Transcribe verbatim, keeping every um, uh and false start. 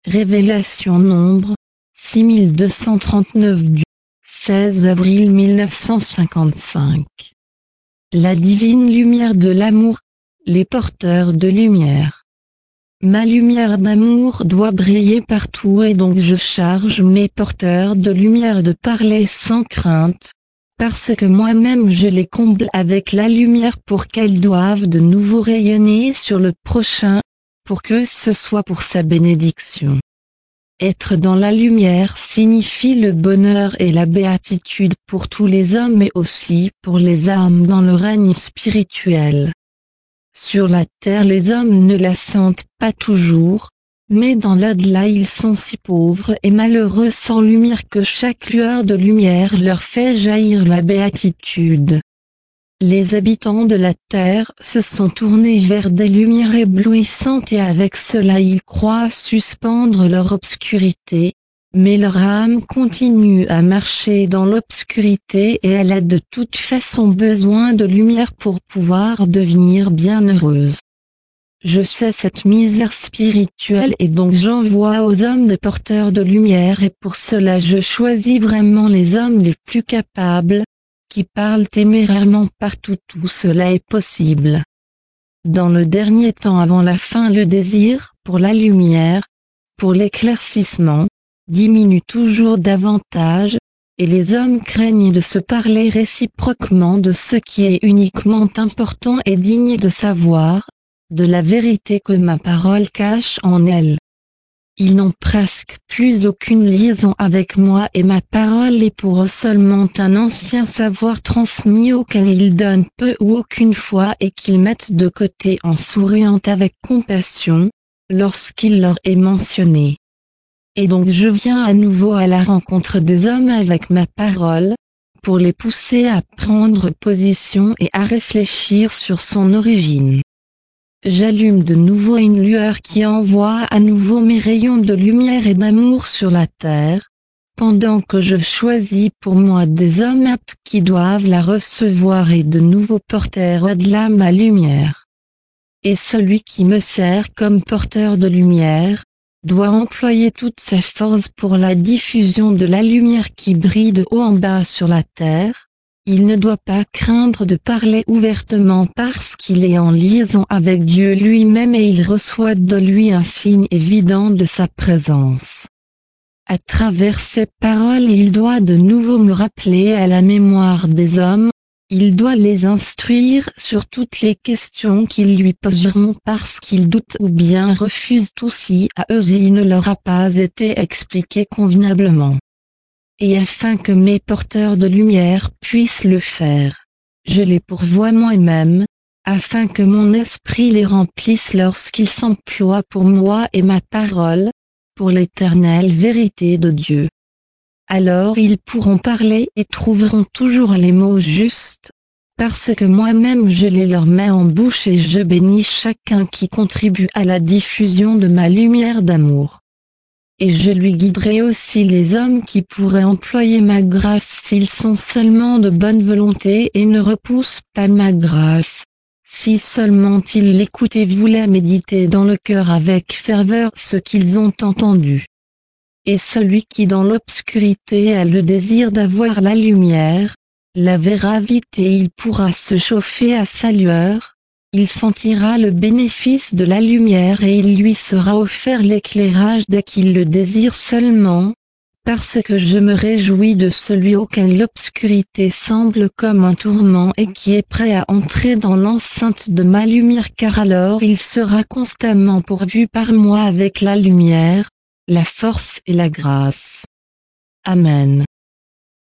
Révélation Nombre, six mille deux cent trente-neuf du seize avril mille neuf cent cinquante-cinq. La divine lumière de l'amour, les porteurs de lumière. Ma lumière d'amour doit briller partout et donc je charge mes porteurs de lumière de parler sans crainte, parce que moi-même je les comble avec la lumière pour qu'elles doivent de nouveau rayonner sur le prochain, pour que ce soit pour sa bénédiction. Être dans la lumière signifie le bonheur et la béatitude pour tous les hommes mais aussi pour les âmes dans le règne spirituel. Sur la terre les hommes ne la sentent pas toujours, mais dans l'au-delà ils sont si pauvres et malheureux sans lumière que chaque lueur de lumière leur fait jaillir la béatitude. Les habitants de la terre se sont tournés vers des lumières éblouissantes et avec cela ils croient suspendre leur obscurité, mais leur âme continue à marcher dans l'obscurité et elle a de toute façon besoin de lumière pour pouvoir devenir bienheureuse. Je sais cette misère spirituelle et donc j'envoie aux hommes des porteurs de lumière et pour cela je choisis vraiment les hommes les plus capables, qui parlent témérairement partout où cela est possible. Dans le dernier temps avant la fin le désir pour la lumière, pour l'éclaircissement, diminue toujours davantage, et les hommes craignent de se parler réciproquement de ce qui est uniquement important et digne de savoir, de la vérité que ma parole cache en elle. Ils n'ont presque plus aucune liaison avec moi et ma parole est pour eux seulement un ancien savoir transmis auquel ils donnent peu ou aucune foi et qu'ils mettent de côté en souriant avec compassion, lorsqu'il leur est mentionné. Et donc je viens à nouveau à la rencontre des hommes avec ma parole, pour les pousser à prendre position et à réfléchir sur son origine. J'allume de nouveau une lueur qui envoie à nouveau mes rayons de lumière et d'amour sur la terre, pendant que je choisis pour moi des hommes aptes qui doivent la recevoir et de nouveaux porteurs au-delà ma lumière. Et celui qui me sert comme porteur de lumière, doit employer toute sa force pour la diffusion de la lumière qui brille de haut en bas sur la terre. Il ne doit pas craindre de parler ouvertement parce qu'il est en liaison avec Dieu lui-même et il reçoit de lui un signe évident de sa présence. À travers ces paroles il doit de nouveau me rappeler à la mémoire des hommes, il doit les instruire sur toutes les questions qu'ils lui poseront parce qu'ils doutent ou bien refusent tout si à eux il ne leur a pas été expliqué convenablement. Et afin que mes porteurs de lumière puissent le faire, je les pourvois moi-même, afin que mon esprit les remplisse lorsqu'ils s'emploient pour moi et ma parole, pour l'éternelle vérité de Dieu. Alors ils pourront parler et trouveront toujours les mots justes, parce que moi-même je les leur mets en bouche et je bénis chacun qui contribue à la diffusion de ma lumière d'amour. Et je lui guiderai aussi les hommes qui pourraient employer ma grâce s'ils sont seulement de bonne volonté et ne repoussent pas ma grâce, si seulement ils l'écoutent et voulaient méditer dans le cœur avec ferveur ce qu'ils ont entendu. Et celui qui dans l'obscurité a le désir d'avoir la lumière, la verra vite et il pourra se chauffer à sa lueur. Il sentira le bénéfice de la lumière et il lui sera offert l'éclairage dès qu'il le désire seulement, parce que je me réjouis de celui auquel l'obscurité semble comme un tourment et qui est prêt à entrer dans l'enceinte de ma lumière car alors il sera constamment pourvu par moi avec la lumière, la force et la grâce. Amen.